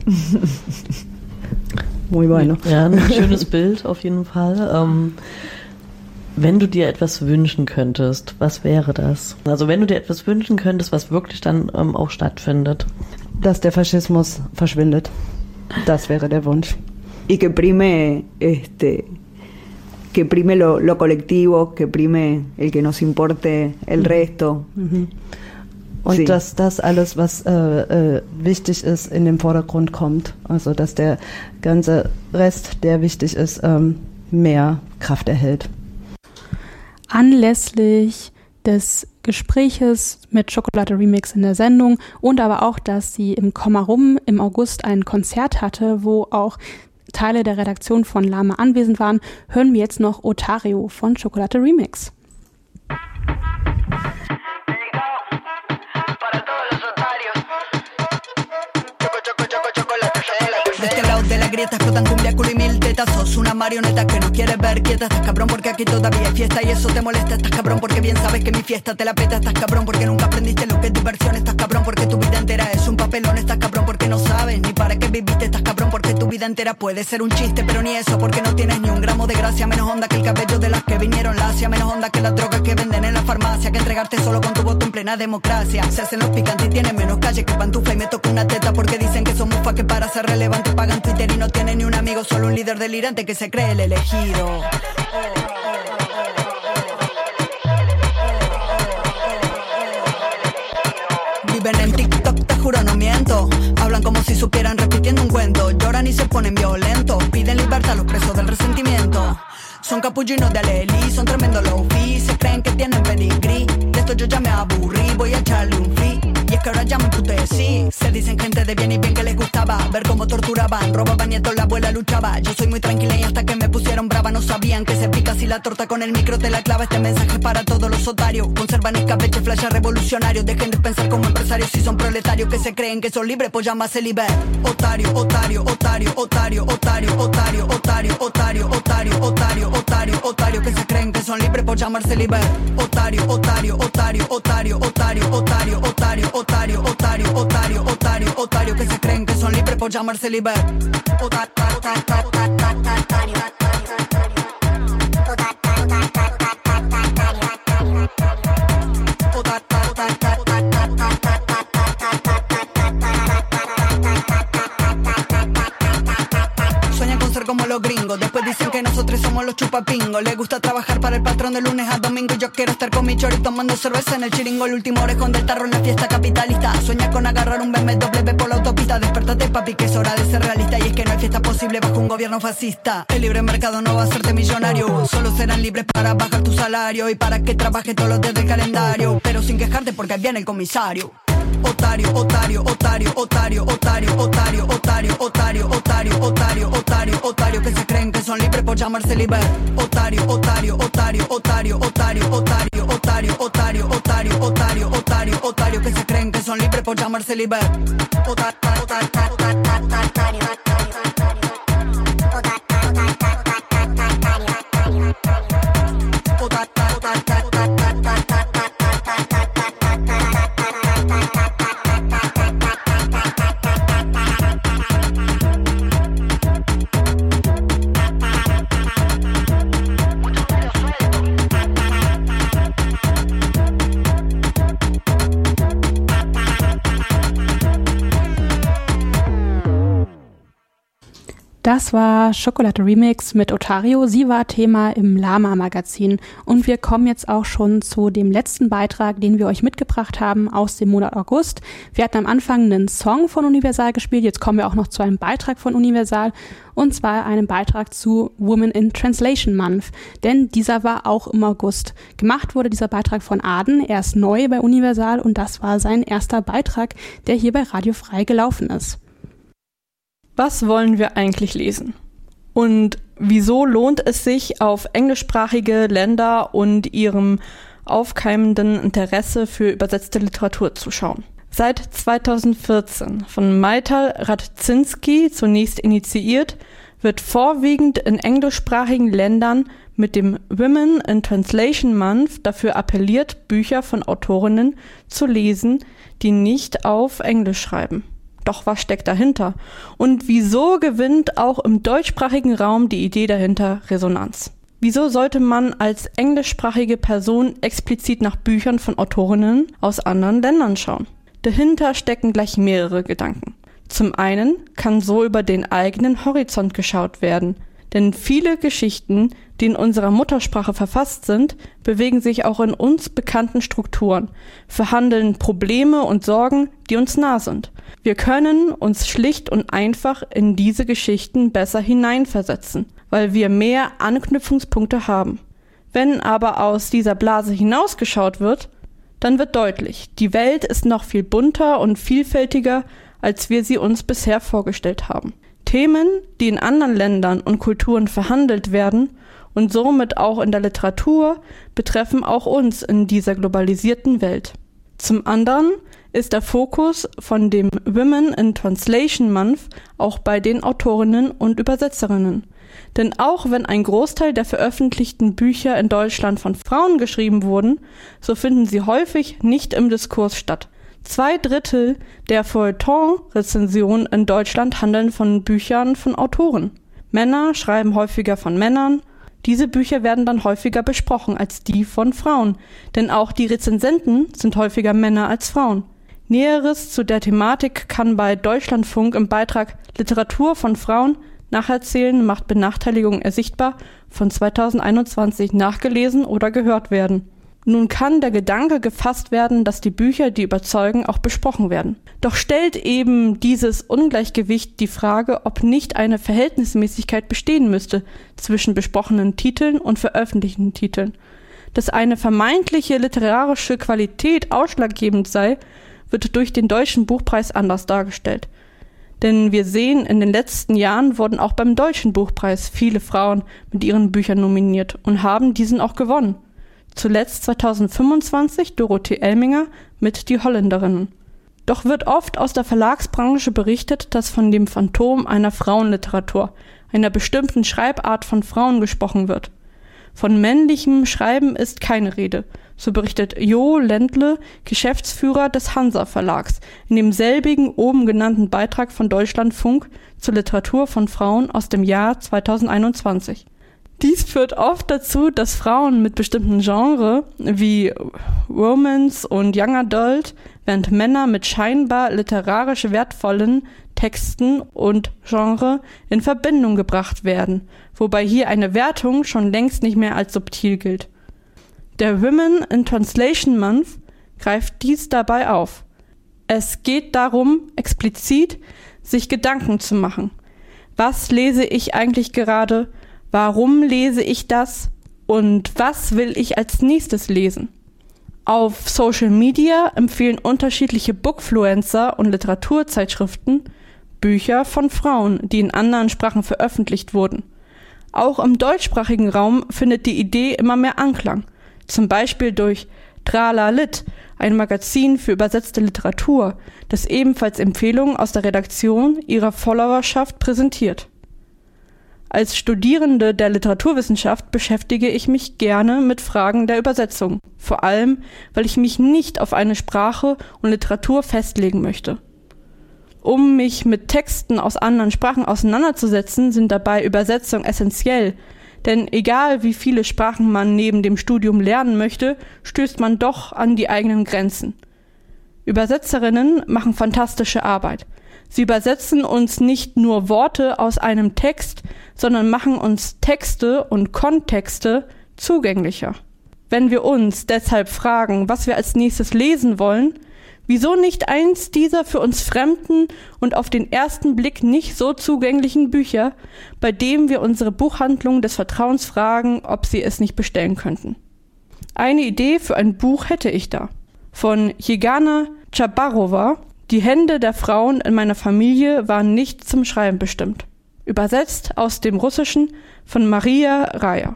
Speaker 19: Muy bueno. Ja, ein schönes Bild auf jeden Fall. Ähm, wenn du dir etwas wünschen könntest, was wäre das? Also wenn du dir etwas wünschen könntest, was wirklich dann ähm, auch stattfindet.
Speaker 18: Dass der Faschismus verschwindet. Das wäre der Wunsch.
Speaker 17: Y que prime este que prime lo, lo colectivo, que prime el que nos importe el resto.
Speaker 18: Mhm. Und sí. Dass das alles, was äh, äh, wichtig ist, in den Vordergrund kommt. Also dass der ganze Rest, der wichtig ist, ähm, mehr Kraft erhält.
Speaker 4: Anlässlich des Gespräches mit Schokolade Remix in der Sendung und aber auch, dass sie im Kommarum im August ein Konzert hatte, wo auch Teile der Redaktion von Lama anwesend waren, hören wir jetzt noch Otario von Schokolade Remix.
Speaker 16: De este lado de la grieta explotan cumbia, culo y mil tetas. Sos una marioneta que no quieres ver quieta. Estás cabrón porque aquí todavía hay fiesta y eso te molesta. Estás cabrón porque bien sabes que mi fiesta te la peta. Estás cabrón porque nunca aprendiste lo que es diversión. Estás cabrón porque tu vida entera es un papelón. Estás cabrón porque no sabes ni para qué viviste. Estás cabrón porque tu vida entera puede ser un chiste, pero ni eso, porque no tienes ni un gramo de gracia. Menos onda que el cabello de las que vinieron lacia. Menos onda que las drogas que venden en la farmacia. Que entregarte solo con tu voto en plena democracia. Se hacen los picantes y tienen menos calle que pantufla. Y me toca una teta porque dicen que son mufa, que para ser relevante pagan Twitter y no tienen ni un amigo, solo un líder delirante que se cree el elegido. Viven en TikTok, te juro no miento. Hablan como si supieran repitiendo un cuento. Lloran y se ponen violentos. Piden libertad a los presos del resentimiento. Son capullinos de Aleli, son tremendos low-fi. Se creen que tienen pedigrí. De esto yo ya me aburrí, voy a echarle un free. Y es que ahora ya me emputecí. Se dicen gente de bien y bien que les gustaba ver cómo torturaban, robaban nietos, la abuela luchaba. Yo soy muy tranquila y hasta que me pusieron brava no sabían que se pica si la torta con el micro te la clava. Este mensaje para todos los otarios. Conservan escabeche, flash revolucionario. Dejen de pensar como empresarios si son proletarios que se creen que son libres, pues llámase liber. Otario, otario, otario, otario, otario, otario, otario, otario, otario, otario, otario, otario, que se creen que son libres, pues llamarse liber. Otario, otario, otario, otario, otario, otario, otario, otario, otario, otario, otario, otario, que se creen que son libres, por llamarse liber. Otario, como los gringos, después dicen que nosotros somos los chupapingos. Les gusta trabajar para el patrón de lunes a domingo. Yo quiero estar con mi chori tomando cerveza en el chiringo. El último orejón del tarro en la fiesta capitalista. Sueña con agarrar un B M W por la autopista. Despertate papi que es hora de ser realista. Y es que no hay fiesta posible bajo un gobierno fascista. El libre mercado no va a hacerte millonario. Solo serán libres para bajar tu salario y para que trabajes todos los días del calendario, pero sin quejarte porque ahí viene el comisario. Otario, otario, otario, otario, otario, otario, otario, otario, otario, otario, otario, otario, que se creen que son libres por llamarse liber. Otario, otario, otario, otario, otario, otario, otario, otario, otario, otario, otario, otario, que se creen que son libres por llamarse liber. Otario, otario, otario.
Speaker 4: Das war Schokolade Remix mit Otario. Sie war Thema im Lama-Magazin. Und wir kommen jetzt auch schon zu dem letzten Beitrag, den wir euch mitgebracht haben aus dem Monat August. Wir hatten am Anfang einen Song von Universal gespielt. Jetzt kommen wir auch noch zu einem Beitrag von Universal. Und zwar einem Beitrag zu Women in Translation Month. Denn dieser war auch im August. Gemacht wurde dieser Beitrag von Aden. Er ist neu bei Universal und das war sein erster Beitrag, der hier bei Radio Frei gelaufen ist.
Speaker 20: Was wollen wir eigentlich lesen? Und wieso lohnt es sich, auf englischsprachige Länder und ihrem aufkeimenden Interesse für übersetzte Literatur zu schauen? Seit zweitausendvierzehn von Maital Radzinski zunächst initiiert, wird vorwiegend in englischsprachigen Ländern mit dem Women in Translation Month dafür appelliert, Bücher von Autorinnen zu lesen, die nicht auf Englisch schreiben. Doch was steckt dahinter? Und wieso gewinnt auch im deutschsprachigen Raum die Idee dahinter Resonanz? Wieso sollte man als englischsprachige Person explizit nach Büchern von Autorinnen aus anderen Ländern schauen? Dahinter stecken gleich mehrere Gedanken. Zum einen kann so über den eigenen Horizont geschaut werden, denn viele Geschichten, die in unserer Muttersprache verfasst sind, bewegen sich auch in uns bekannten Strukturen, verhandeln Probleme und Sorgen, die uns nah sind. Wir können uns schlicht und einfach in diese Geschichten besser hineinversetzen. weil wir mehr Anknüpfungspunkte haben. Wenn aber aus dieser Blase hinausgeschaut wird, dann wird deutlich, die Welt ist noch viel bunter und vielfältiger, als wir sie uns bisher vorgestellt haben. Themen, die in anderen Ländern und Kulturen verhandelt werden und somit auch in der Literatur, betreffen auch uns in dieser globalisierten Welt. Zum anderen ist der Fokus von dem Women in Translation Month auch bei den Autorinnen und Übersetzerinnen. Denn auch wenn ein Großteil der veröffentlichten Bücher in Deutschland von Frauen geschrieben wurden, so finden sie häufig nicht im Diskurs statt. Zwei Drittel der Feuilleton-Rezensionen in Deutschland handeln von Büchern von Autoren. Männer schreiben häufiger von Männern. Diese Bücher werden dann häufiger besprochen als die von Frauen, denn auch die Rezensenten sind häufiger Männer als Frauen. Näheres zu der Thematik kann bei Deutschlandfunk im Beitrag Literatur von Frauen nacherzählen macht Benachteiligung ersichtbar von zweitausendeinundzwanzig nachgelesen oder gehört werden. Nun kann der Gedanke gefasst werden, dass die Bücher, die überzeugen, auch besprochen werden. Doch stellt eben dieses Ungleichgewicht die Frage, ob nicht eine Verhältnismäßigkeit bestehen müsste zwischen besprochenen Titeln und veröffentlichten Titeln. Dass eine vermeintliche literarische Qualität ausschlaggebend sei, wird durch den Deutschen Buchpreis anders dargestellt. Denn wir sehen, in den letzten Jahren wurden auch beim Deutschen Buchpreis viele Frauen mit ihren Büchern nominiert und haben diesen auch gewonnen. Zuletzt zweitausendfünfundzwanzig Dorothee Elminger mit Die Holländerinnen. Doch wird oft aus der Verlagsbranche berichtet, dass von dem Phantom einer Frauenliteratur, einer bestimmten Schreibart von Frauen gesprochen wird. Von männlichem Schreiben ist keine Rede, so berichtet Jo Ländle, Geschäftsführer des Hansa Verlags, in demselbigen oben genannten Beitrag von Deutschlandfunk zur Literatur von Frauen aus dem Jahr zweitausendeinundzwanzig. Dies führt oft dazu, dass Frauen mit bestimmten Genres wie Romance und Young Adult, während Männer mit scheinbar literarisch wertvollen Texten und Genre in Verbindung gebracht werden, wobei hier eine Wertung schon längst nicht mehr als subtil gilt. Der Women in Translation Month greift dies dabei auf. Es geht darum, explizit sich Gedanken zu machen. Was lese ich eigentlich gerade? Warum lese ich das? Und was will ich als nächstes lesen? Auf Social Media empfehlen unterschiedliche Bookfluencer und Literaturzeitschriften Bücher von Frauen, die in anderen Sprachen veröffentlicht wurden. Auch im deutschsprachigen Raum findet die Idee immer mehr Anklang. Zum Beispiel durch Trala Lit, ein Magazin für übersetzte Literatur, das ebenfalls Empfehlungen aus der Redaktion ihrer Followerschaft präsentiert. Als Studierende der Literaturwissenschaft beschäftige ich mich gerne mit Fragen der Übersetzung, vor allem, weil ich mich nicht auf eine Sprache und Literatur festlegen möchte. Um mich mit Texten aus anderen Sprachen auseinanderzusetzen, sind dabei Übersetzungen essentiell, denn egal wie viele Sprachen man neben dem Studium lernen möchte, stößt man doch an die eigenen Grenzen. Übersetzerinnen machen fantastische Arbeit. Sie übersetzen uns nicht nur Worte aus einem Text, sondern machen uns Texte und Kontexte zugänglicher. Wenn wir uns deshalb fragen, was wir als nächstes lesen wollen, wieso nicht eins dieser für uns fremden und auf den ersten Blick nicht so zugänglichen Bücher, bei dem wir unsere Buchhandlung des Vertrauens fragen, ob sie es nicht bestellen könnten? Eine Idee für ein Buch hätte ich da. Von Jegana Chabarova, Die Hände der Frauen in meiner Familie waren nicht zum Schreiben bestimmt. Übersetzt aus dem Russischen von Maria Raya.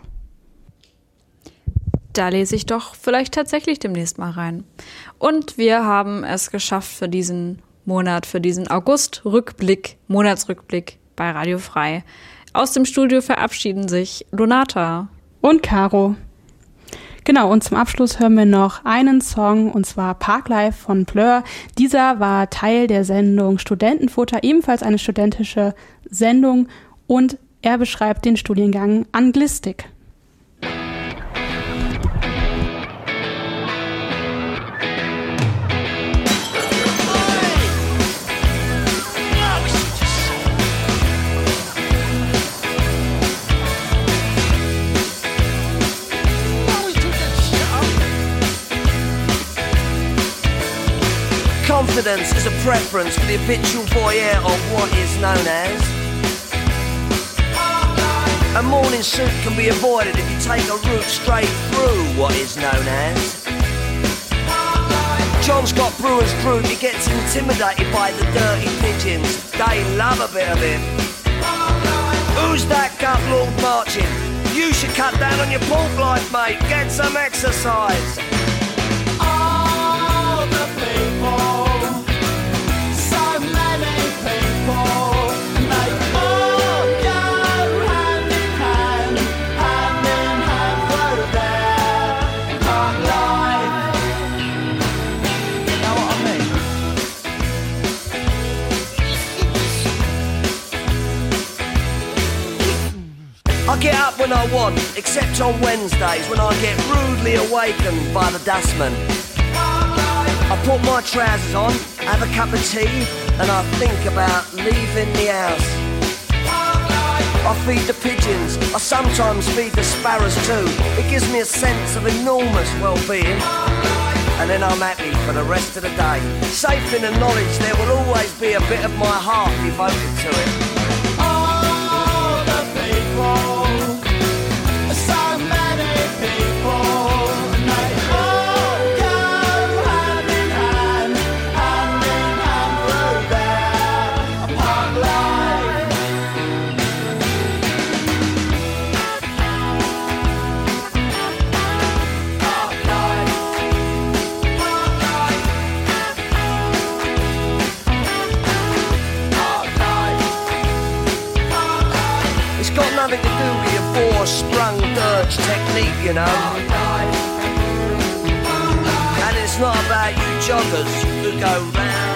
Speaker 5: Da lese ich doch vielleicht tatsächlich demnächst mal rein. Und wir haben es geschafft für diesen Monat, für diesen August-Rückblick, Monatsrückblick bei Radio Frei. Aus dem Studio verabschieden sich Donata
Speaker 4: und Caro. Genau, und zum Abschluss hören wir noch einen Song, und zwar Parklife von Blur. Dieser war Teil der Sendung Studentenfutter, ebenfalls eine studentische Sendung, und er beschreibt den Studiengang Anglistik.
Speaker 21: Confidence is a preference for the habitual voyeur of what is known as A morning suit can be avoided if you take a route straight through what is known as. John's got brewer's crude, he gets intimidated by the dirty pigeons. They love a bit of him. Who's that gut lord marching? You should cut down on your pork life, mate. Get some exercise.
Speaker 14: All the people, so many people, and they all go hand in hand, hand in hand through their punk life. You know what I mean?
Speaker 21: I get up when I want, except on Wednesdays when I get rudely awakened by the dustman. I put my trousers on, have a cup of tea, and I think about leaving the house. I feed the pigeons, I sometimes feed the sparrows too. It gives me a sense of enormous well-being. And then I'm happy for the rest of the day, safe in the knowledge there will always be a bit of my heart devoted to it.
Speaker 14: All the people, so many people, and they all go hand in hand, hand in hand through their punk life. Punk life. Punk life. Punk life.
Speaker 21: It's got nothing to do with your four-sprung dirge technique, you know. And it's not about you joggers who go round